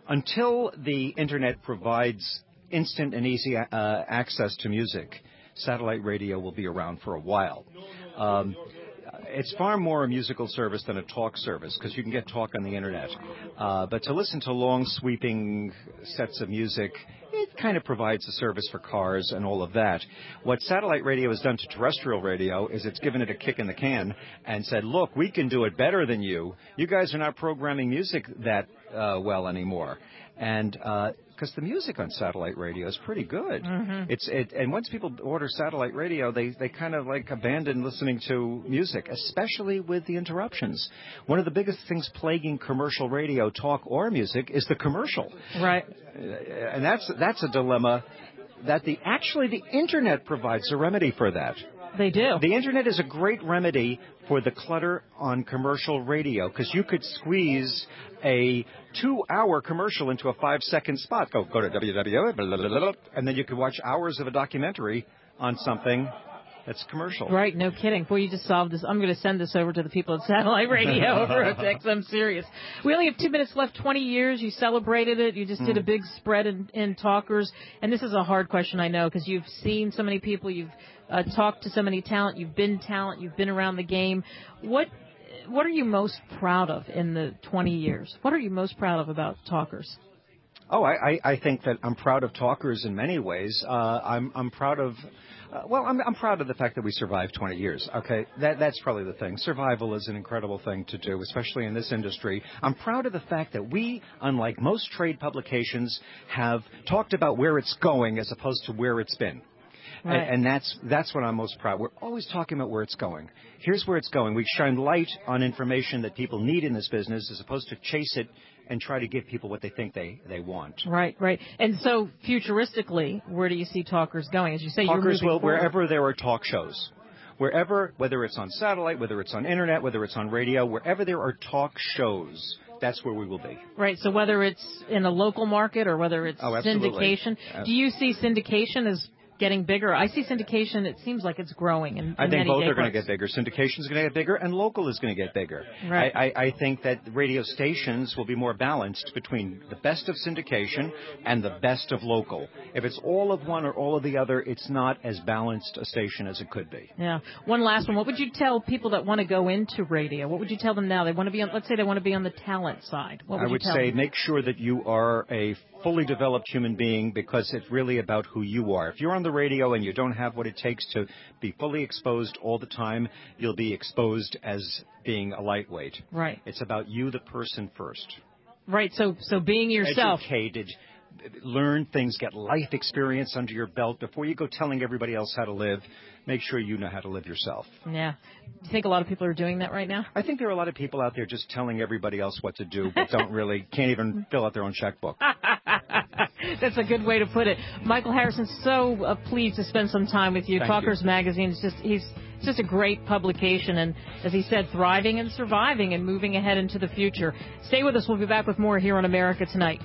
until the Internet provides instant and easy uh, access to music, satellite radio will be around for a while. Um, It's far more a musical service than a talk service, because you can get talk on the Internet. Uh, but to listen to long, sweeping sets of music, it kind of provides a service for cars and all of that. What satellite radio has done to terrestrial radio is it's given it a kick in the can and said, look, we can do it better than you. You guys are not programming music that uh, well anymore. And because uh, the music on satellite radio is pretty good. Mm-hmm. It's it, and once people order satellite radio, they, they kind of like abandon listening to music, especially with the interruptions. One of the biggest things plaguing commercial radio, talk or music, is the commercial. Right. Uh, and that's that's a dilemma that the actually the Internet provides a remedy for that. They do. The Internet is a great remedy for the clutter on commercial radio, because you could squeeze a two-hour commercial into a five-second spot. Go go to w w w, and then you could watch hours of a documentary on something that's commercial. Right, no kidding. Boy, you just solved this. I'm going to send this over to the people at Satellite Radio over at X. I'm serious. We only have two minutes left. twenty years. You celebrated it. You just did a big spread in, in talkers. And this is a hard question, I know, because you've seen so many people. You've uh, talked to so many talent. You've been talent. You've been around the game. What What are you most proud of in the twenty years? What are you most proud of about talkers? Oh, I, I, I think that I'm proud of talkers in many ways. Uh, I'm, I'm proud of, uh, well, I'm, I'm proud of the fact that we survived twenty years. Okay, that, that's probably the thing. Survival is an incredible thing to do, especially in this industry. I'm proud of the fact that we, unlike most trade publications, have talked about where it's going as opposed to where it's been. Right. And, and that's that's what I'm most proud. We're always talking about where it's going. Here's where it's going. We shine light on information that people need in this business as opposed to chase it and try to give people what they think they, they want. Right, right. And so, futuristically, where do you see talkers going? As you say, Talkers you're will, forward. wherever there are talk shows. Wherever, whether it's on satellite, whether it's on Internet, whether it's on radio, wherever there are talk shows, that's where we will be. Right, so whether it's in a local market or whether it's Oh, absolutely. syndication. Do you see syndication as getting bigger? I see syndication, it seems like it's growing. In, in I think many both are going to neighborhoods. get bigger. Syndication is going to get bigger, and local is going to get bigger. Right. I, I, I think that radio stations will be more balanced between the best of syndication and the best of local. If it's all of one or all of the other, it's not as balanced a station as it could be. Yeah. One last one. What would you tell people that want to go into radio? What would you tell them now? They want to be on, let's say they want to be on the talent side. What would I you would tell say them? make sure that you are a fully developed human being, because it's really about who you are. If you're on the radio and you don't have what it takes to be fully exposed all the time, you'll be exposed as being a lightweight. Right. It's about you, the person, first. Right, so so being yourself. Educated, learn things, get life experience under your belt before you go telling everybody else how to live. Make sure you know how to live yourself. Yeah. Do you think a lot of people are doing that right now? I think there are a lot of people out there just telling everybody else what to do, but don't really, can't even fill out their own checkbook. That's a good way to put it. Michael Harrison, so uh, pleased to spend some time with you. Thank Talkers you. Magazine is just, he's it's just a great publication, and as he said, thriving and surviving and moving ahead into the future. Stay with us. We'll be back with more here on America Tonight.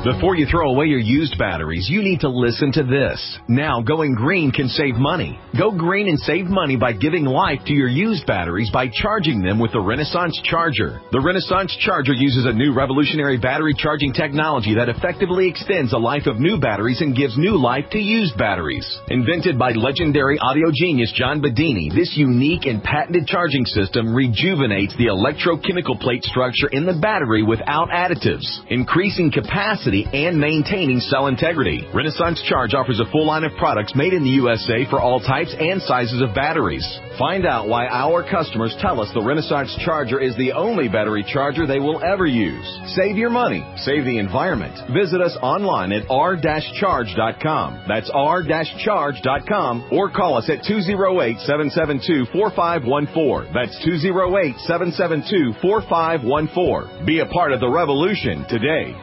Before you throw away your used batteries, you need to listen to this. Now, going green can save money. Go green and save money by giving life to your used batteries by charging them with the Renaissance Charger. The Renaissance Charger uses a new revolutionary battery charging technology that effectively extends the life of new batteries and gives new life to used batteries. Invented by legendary audio genius John Bedini, this unique and patented charging system rejuvenates the electrochemical plate structure in the battery without additives, increasing capacity and maintaining cell integrity. Renaissance Charge offers a full line of products made in the U S A for all types and sizes of batteries. Find out why our customers tell us the Renaissance Charger is the only battery charger they will ever use. Save your money. Save the environment. Visit us online at r dash charge dot com. That's r dash charge dot com or call us at two oh eight, seven seven two, four five one four. That's two oh eight, seven seven two, four five one four. Be a part of the revolution today.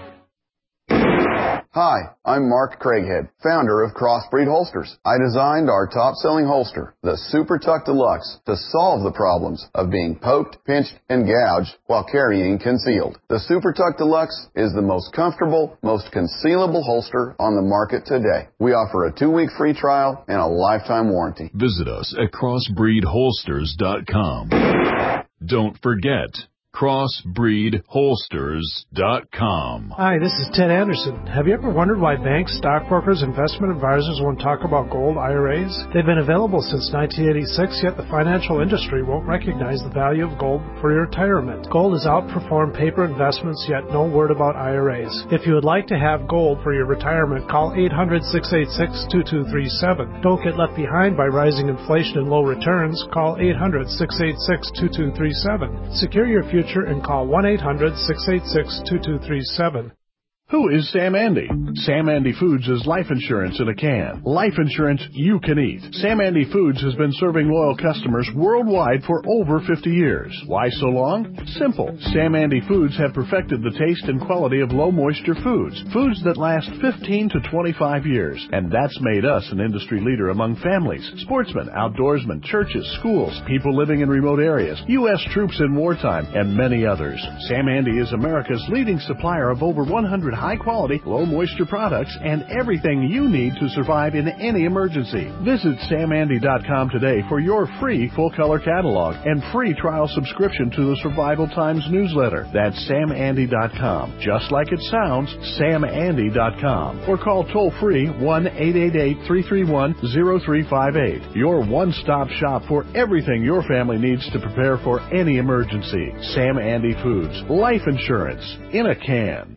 Hi, I'm Mark Craighead, founder of Crossbreed Holsters. I designed our top-selling holster, the Super Tuck Deluxe, to solve the problems of being poked, pinched, and gouged while carrying concealed. The Super Tuck Deluxe is the most comfortable, most concealable holster on the market today. We offer a two-week free trial and a lifetime warranty. Visit us at crossbreed holsters dot com. Don't forget, crossbreed holsters dot com. Hi, this is Ted Anderson. Have you ever wondered why banks, stockbrokers, investment advisors won't talk about gold I R As? They've been available since nineteen eighty-six, yet the financial industry won't recognize the value of gold for your retirement. Gold has outperformed paper investments, yet no word about I R As. If you would like to have gold for your retirement, call eight hundred, six eight six, two two three seven. Don't get left behind by rising inflation and low returns. Call eight hundred, six eight six, two two three seven. Secure your future and call one eight hundred, six eight six, two two three seven. Who is Sam Andy? Sam Andy Foods is life insurance in a can. Life insurance you can eat. Sam Andy Foods has been serving loyal customers worldwide for over fifty years. Why so long? Simple. Sam Andy Foods have perfected the taste and quality of low moisture foods. Foods that last fifteen to twenty-five years. And that's made us an industry leader among families, sportsmen, outdoorsmen, churches, schools, people living in remote areas, U S troops in wartime, and many others. Sam Andy is America's leading supplier of over one hundred high-quality, low-moisture products and everything you need to survive in any emergency. Visit sam andy dot com today for your free full-color catalog and free trial subscription to the Survival Times newsletter. That's sam andy dot com. Just like it sounds, sam andy dot com. Or call toll-free one eight eight eight, three three one, zero three five eight. Your one-stop shop for everything your family needs to prepare for any emergency. Sam Andy Foods. Life insurance in a can.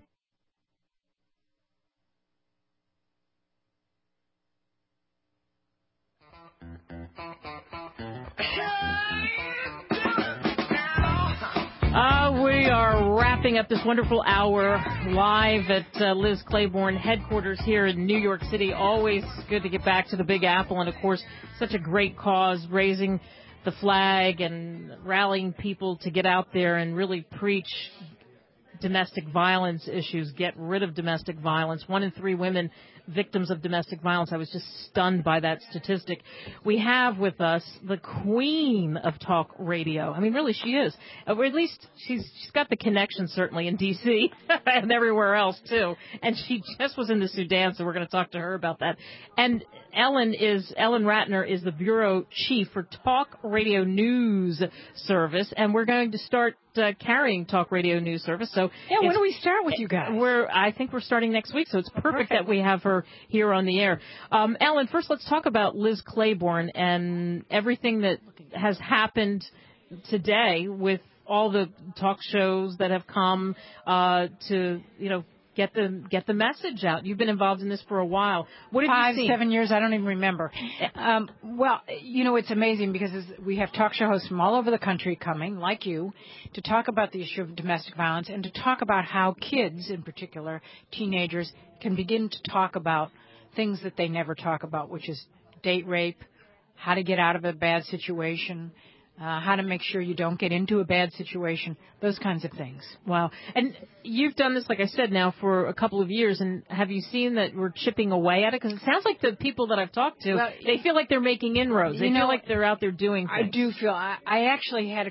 Uh, we are wrapping up this wonderful hour live at uh, Liz Claiborne headquarters here in New York City. Always good to get back to the Big Apple, and of course, such a great cause, raising the flag and rallying people to get out there and really preach domestic violence issues, get rid of domestic violence. One in three women victims of domestic violence. I was just stunned by that statistic. We have with us the queen of talk radio. I mean, really, she is. Or at least she's she's got the connection, certainly, in D C and everywhere else, too. And she just was in the Sudan, so we're going to talk to her about that. And Ellen is Ellen Ratner is the bureau chief for Talk Radio News Service, and we're going to start uh, carrying Talk Radio News Service. So yeah, when do we start with you guys? We're I think we're starting next week, so it's perfect, perfect. that we have her here on the air. Um, Ellen, first let's talk about Liz Claiborne and everything that has happened today with all the talk shows that have come uh, to, you know, get the get the message out. You've been involved in this for a while. What have Five, you seen? seven years, I don't even remember. Um, well, you know, it's amazing because we have talk show hosts from all over the country coming, like you, to talk about the issue of domestic violence and to talk about how kids, in particular, teenagers, can begin to talk about things that they never talk about, which is date rape, how to get out of a bad situation, Uh, how to make sure you don't get into a bad situation, those kinds of things. Wow. And you've done this, like I said, now for a couple of years, and have you seen that we're chipping away at it? Because it sounds like the people that I've talked to, well, they feel like they're making inroads. They know, feel like they're out there doing things. I do feel, I, I actually had ex-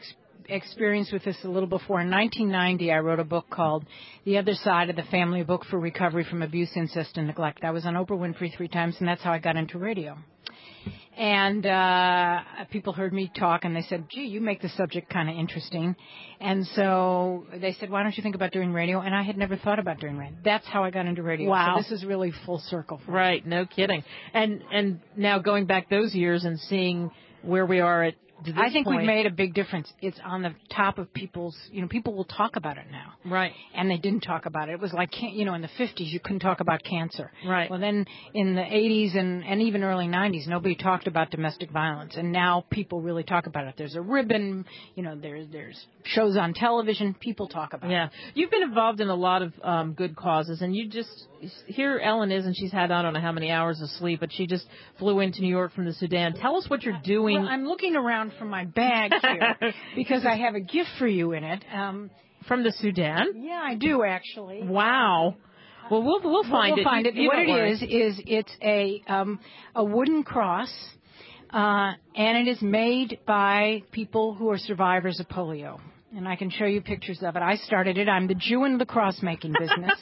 experience with this a little before. In nineteen ninety, I wrote a book called The Other Side of the Family, a book for recovery from abuse, incest, and neglect. I was on Oprah Winfrey three times, and that's how I got into radio. And uh, people heard me talk, and they said, gee, you make the subject kind of interesting. And so they said, why don't you think about doing radio? And I had never thought about doing radio. That's how I got into radio. Wow. So this is really full circle for me. Right, no kidding. And and now going back those years and seeing where we are at to this I think point. we've made a big difference. It's on the top of people's, you know, people will talk about it now. Right. And they didn't talk about it. It was like, you know, in the fifties, you couldn't talk about cancer. Right. Well, then in the eighties and, and even early nineties, nobody talked about domestic violence. And now people really talk about it. There's a ribbon, you know, there's, there's shows on television. People talk about yeah. it. Yeah. You've been involved in a lot of um, good causes, and you just, here Ellen is, and she's had, I don't know how many hours of sleep, but she just flew into New York from the Sudan. Tell us what you're doing. Well, I'm looking around for my bag here because I have a gift for you in it. Um, From the Sudan? Yeah, I do actually. Wow. Well, we'll we'll find we'll it. find You, it. you What don't it worry. is is it's a um, a wooden cross, uh, and it is made by people who are survivors of polio. And I can show you pictures of it. I started it. I'm the Jew in the cross making business.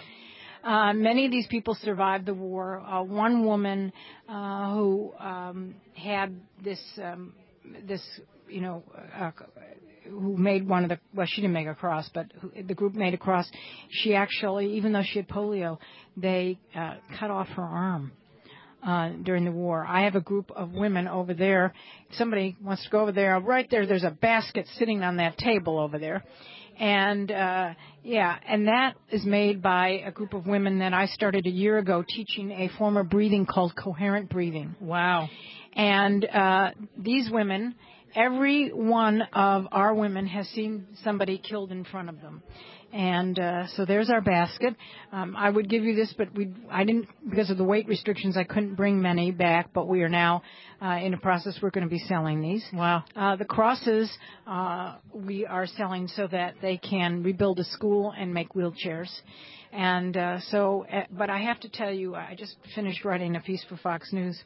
Uh, many of these people survived the war. Uh, one woman uh, who um, had this um, this you know. Uh, who made one of the, well, she didn't make a cross, but who, the group made a cross. She actually, even though she had polio, they uh, cut off her arm uh, during the war. I have a group of women over there. If somebody wants to go over there, right there, there's a basket sitting on that table over there. And, uh, yeah, and that is made by a group of women that I started a year ago teaching a form of breathing called coherent breathing. Wow. And uh, these women, every one of our women has seen somebody killed in front of them. And uh, so there's our basket. Um, I would give you this, but we I didn't, because of the weight restrictions, I couldn't bring many back, but we are now uh, in a process. We're going to be selling these. Wow. Uh, the crosses uh, we are selling so that they can rebuild a school and make wheelchairs. And uh, so, uh, but I have to tell you, I just finished writing a piece for Fox News.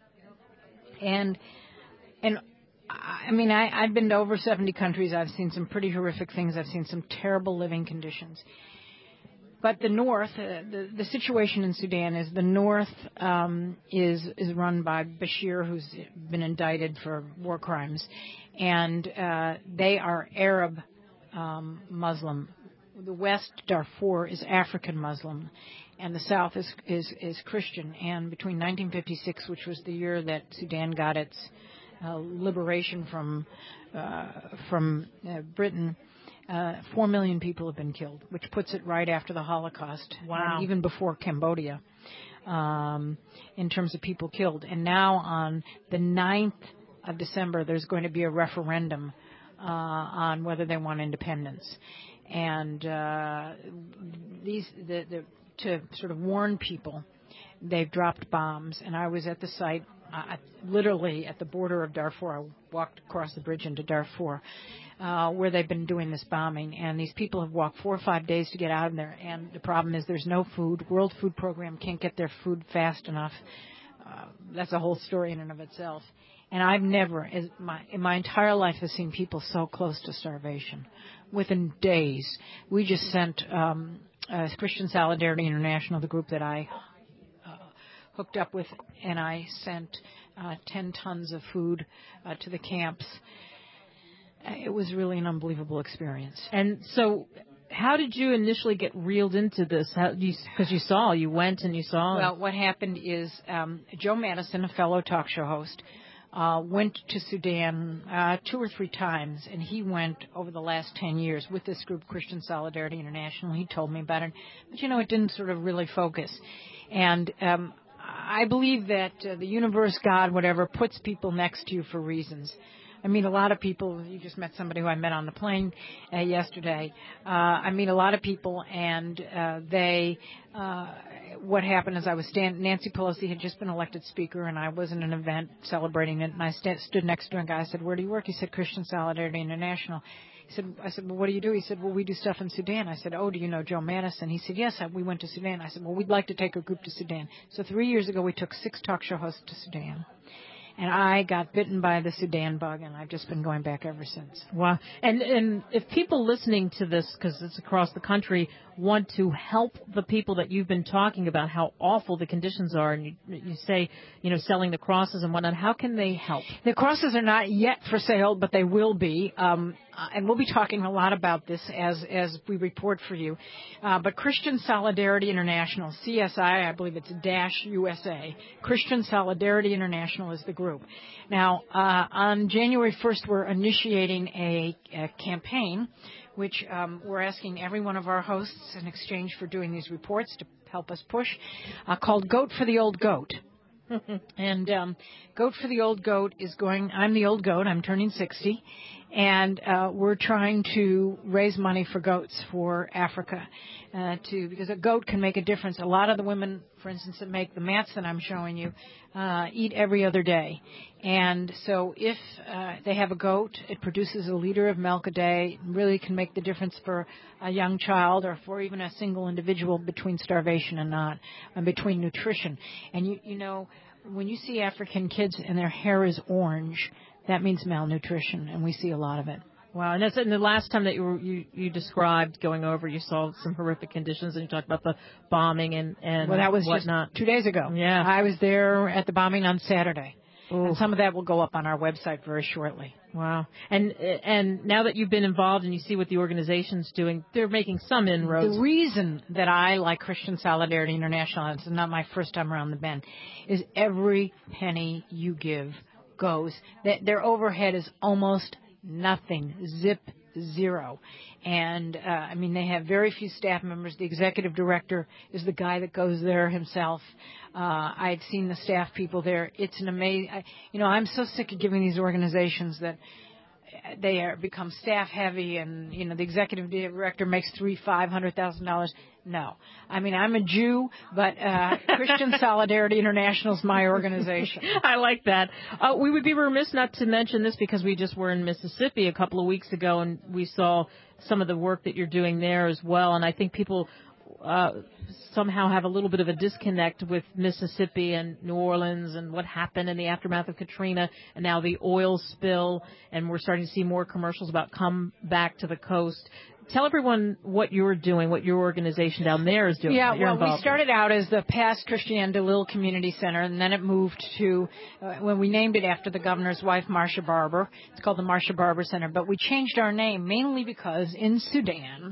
And, and I mean, I, I've been to over seventy countries. I've seen some pretty horrific things. I've seen some terrible living conditions. But the North, uh, the, the situation in Sudan is the North um, is is run by Bashir, who's been indicted for war crimes, and uh, they are Arab um, Muslim. The West, Darfur, is African Muslim, and the South is, is is Christian. And between nineteen fifty-six, which was the year that Sudan got its uh, liberation from uh, from uh, Britain, uh, four million people have been killed, which puts it right after the Holocaust, wow. and even before Cambodia, um, in terms of people killed. And now on the ninth of December, there's going to be a referendum uh, on whether they want independence. And uh, these, the, the, to sort of warn people, they've dropped bombs. And I was at the site, uh, literally at the border of Darfur. I walked across the bridge into Darfur, uh, where they've been doing this bombing. And these people have walked four or five days to get out of there. And the problem is there's no food. World Food Program can't get their food fast enough. Uh, that's a whole story in and of itself. And I've never, as my, in my entire life, have seen people so close to starvation. Within days, we just sent um, uh, Christian Solidarity International, the group that I uh, hooked up with, and I sent uh, ten tons of food uh, to the camps. It was really an unbelievable experience. And so, how did you initially get reeled into this? Because you, you saw, you went and you saw. Well, what happened is um, Joe Madison, a fellow talk show host, Uh, went to Sudan uh, two or three times, and he went over the last ten years with this group, Christian Solidarity International. He told me about it, but you know, it didn't sort of really focus. And um, I believe that uh, the universe, God, whatever, puts people next to you for reasons. I meet a lot of people. You just met somebody who I met on the plane uh, yesterday. Uh, I meet a lot of people, and uh, they. Uh, what happened is I was stand. Nancy Pelosi had just been elected speaker, and I was in an event celebrating it. And I st- stood next to a guy. I said, "Where do you work?" He said, "Christian Solidarity International." He said, "I said, well, what do you do?" He said, "Well, we do stuff in Sudan." I said, "Oh, do you know Joe Madison?" He said, "Yes, I, we went to Sudan." I said, "Well, we'd like to take a group to Sudan." So three years ago, we took six talk show hosts to Sudan. and I got bitten by the Sudan bug, and I've just been going back ever since. Wow. And and if people listening to this, because it's across the country, want to help the people that you've been talking about, how awful the conditions are, and you, you say, you know, selling the crosses and whatnot, how can they help? The crosses are not yet for sale, but they will be. Um, and we'll be talking a lot about this as as we report for you. Uh, but Christian Solidarity International, C S I, I believe it's dash U S A. Christian Solidarity International is the group. Now, uh, on January first, we're initiating a, a campaign, which um, we're asking every one of our hosts in exchange for doing these reports to help us push, uh, called Goat for the Old Goat. And um, Goat for the Old Goat is going, I'm the old goat, I'm turning sixty, and uh, we're trying to raise money for goats for Africa, uh, to because a goat can make a difference. A lot of the women, for instance, that make the mats that I'm showing you, uh, eat every other day. And so if uh, they have a goat, it produces a liter of milk a day, really can make the difference for a young child or for even a single individual between starvation and not, and between nutrition. And you, you know, when you see African kids and their hair is orange, that means malnutrition, and we see a lot of it. Wow, and that's and the last time that you, were, you you described going over, you saw some horrific conditions, and you talked about the bombing and and well, that was whatnot. Just two days ago. Yeah, I was there at the bombing on Saturday. Ooh. And some of that will go up on our website very shortly. Wow. And and now that you've been involved and you see what the organization's doing, they're making some inroads. The reason that I like Christian Solidarity International, and it's not my first time around the bend, is every penny you give goes. Their overhead is almost nothing, zip zero. And, uh, I mean, they have very few staff members. The executive director is the guy that goes there himself. Uh, I've seen the staff people there. It's an amazing, I, you know, I'm so sick of giving these organizations that they are become staff heavy, and you know the executive director makes three, five hundred thousand dollars. No, I mean I'm a Jew, but uh, Christian Solidarity International is my organization. I like that. Uh, we would be remiss not to mention this because we just were in Mississippi a couple of weeks ago, and we saw some of the work that you're doing there as well. And I think people uh, somehow have a little bit of a disconnect with Mississippi and New Orleans and what happened in the aftermath of Katrina and now the oil spill, and we're starting to see more commercials about come back to the coast. Tell everyone what you're doing, what your organization down there is doing. Yeah, well, we in. started out as the Pass Christiane DeLille Community Center, and then it moved to, uh, when we named it after the governor's wife, Marsha Barber. It's called the Marsha Barber Center, but we changed our name mainly because in Sudan,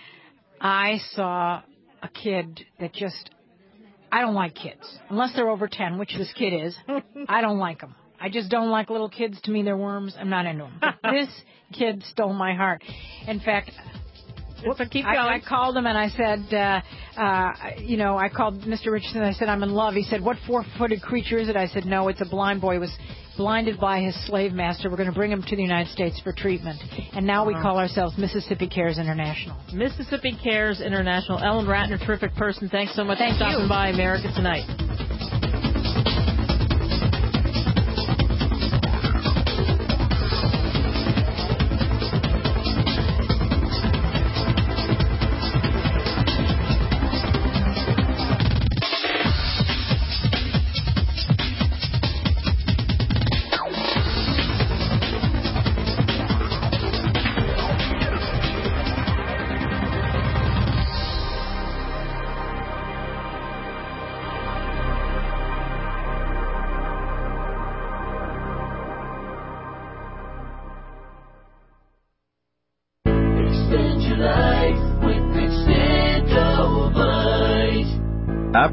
I saw a kid that just, I don't like kids. Unless they're over ten, which this kid is, I don't like them. I just don't like little kids. To me, they're worms. I'm not into them. This kid stole my heart. In fact, so keep going. I, I called him and I said, uh, uh, you know, I called Mister Richardson. I said, I'm in love. He said, what four-footed creature is it? I said, no, it's a blind boy. He was blinded by his slave master. We're going to bring him to the United States for treatment. And now we call ourselves Mississippi Cares International. Mississippi Cares International. Ellen Ratner, terrific person. Thanks so much Thank for stopping you. by America Tonight.